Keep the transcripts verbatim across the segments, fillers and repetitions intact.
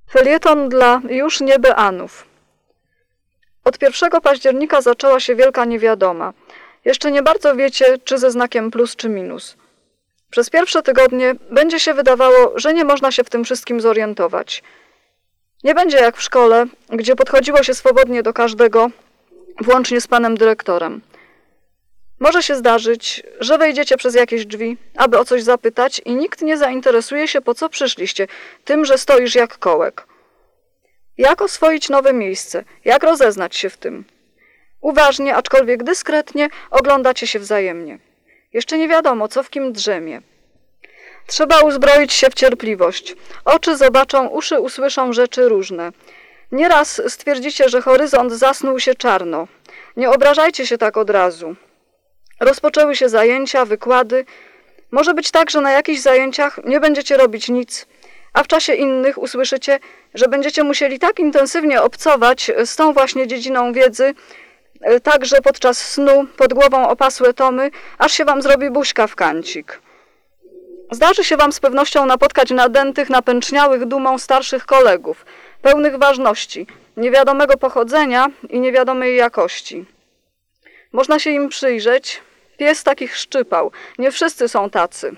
Felieton dla już nie Beanów. Od pierwszego października zaczęła się wielka niewiadoma. Jeszcze nie bardzo wiecie, czy ze znakiem plus czy minus. Przez pierwsze tygodnie będzie się wydawało, że nie można się w tym wszystkim zorientować. Nie będzie jak w szkole, gdzie podchodziło się swobodnie do każdego, włącznie z panem dyrektorem. Może się zdarzyć, że wejdziecie przez jakieś drzwi, aby o coś zapytać i nikt nie zainteresuje się, po co przyszliście, tym, że stoisz jak kołek. Jak oswoić nowe miejsce? Jak rozeznać się w tym? Uważnie, aczkolwiek dyskretnie, oglądacie się wzajemnie. Jeszcze nie wiadomo, co w kim drzemie. Trzeba uzbroić się w cierpliwość. Oczy zobaczą, uszy usłyszą rzeczy różne. Nieraz stwierdzicie, że horyzont zasnuł się czarno. Nie obrażajcie się tak od razu. Rozpoczęły się zajęcia, wykłady. Może być tak, że na jakichś zajęciach nie będziecie robić nic, a w czasie innych usłyszycie, że będziecie musieli tak intensywnie obcować z tą właśnie dziedziną wiedzy, także podczas snu, pod głową opasłe tomy, aż się wam zrobi buźka w kancik. Zdarzy się wam z pewnością napotkać nadętych, napęczniałych dumą starszych kolegów, pełnych ważności, niewiadomego pochodzenia i niewiadomej jakości. Można się im przyjrzeć. Pies takich szczypał. Nie wszyscy są tacy.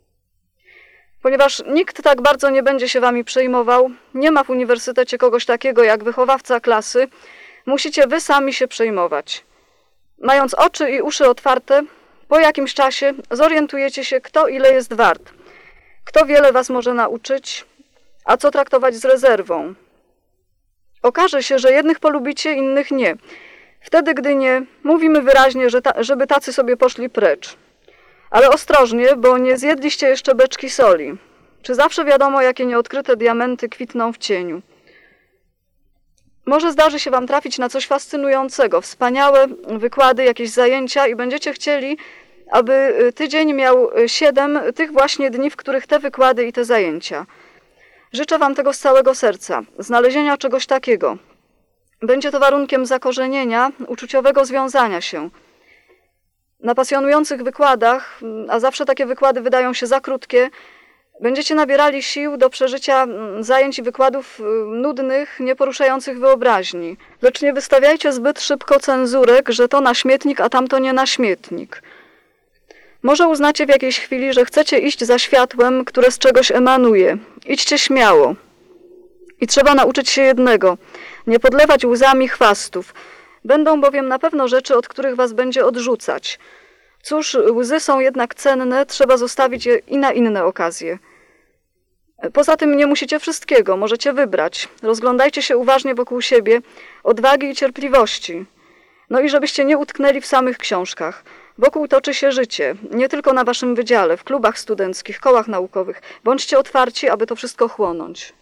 Ponieważ nikt tak bardzo nie będzie się wami przejmował, nie ma w uniwersytecie kogoś takiego jak wychowawca klasy, musicie wy sami się przejmować. Mając oczy i uszy otwarte, po jakimś czasie zorientujecie się, kto ile jest wart, kto wiele was może nauczyć, a co traktować z rezerwą. Okaże się, że jednych polubicie, innych nie. Wtedy, gdy nie, mówimy wyraźnie, że ta, żeby tacy sobie poszli precz. Ale ostrożnie, bo nie zjedliście jeszcze beczki soli. Czy zawsze wiadomo, jakie nieodkryte diamenty kwitną w cieniu? Może zdarzy się wam trafić na coś fascynującego, wspaniałe wykłady, jakieś zajęcia i będziecie chcieli, aby tydzień miał siedem tych właśnie dni, w których te wykłady i te zajęcia. Życzę wam tego z całego serca, znalezienia czegoś takiego. Będzie to warunkiem zakorzenienia, uczuciowego związania się. Na pasjonujących wykładach, a zawsze takie wykłady wydają się za krótkie, będziecie nabierali sił do przeżycia zajęć i wykładów nudnych, nieporuszających wyobraźni. Lecz nie wystawiajcie zbyt szybko cenzurek, że to na śmietnik, a tamto nie na śmietnik. Może uznacie w jakiejś chwili, że chcecie iść za światłem, które z czegoś emanuje. Idźcie śmiało. I trzeba nauczyć się jednego – nie podlewać łzami chwastów. Będą bowiem na pewno rzeczy, od których was będzie odrzucać. Cóż, łzy są jednak cenne, trzeba zostawić je i na inne okazje. Poza tym nie musicie wszystkiego, możecie wybrać. Rozglądajcie się uważnie wokół siebie, odwagi i cierpliwości. No i żebyście nie utknęli w samych książkach. Wokół toczy się życie, nie tylko na waszym wydziale, w klubach studenckich, kołach naukowych. Bądźcie otwarci, aby to wszystko chłonąć.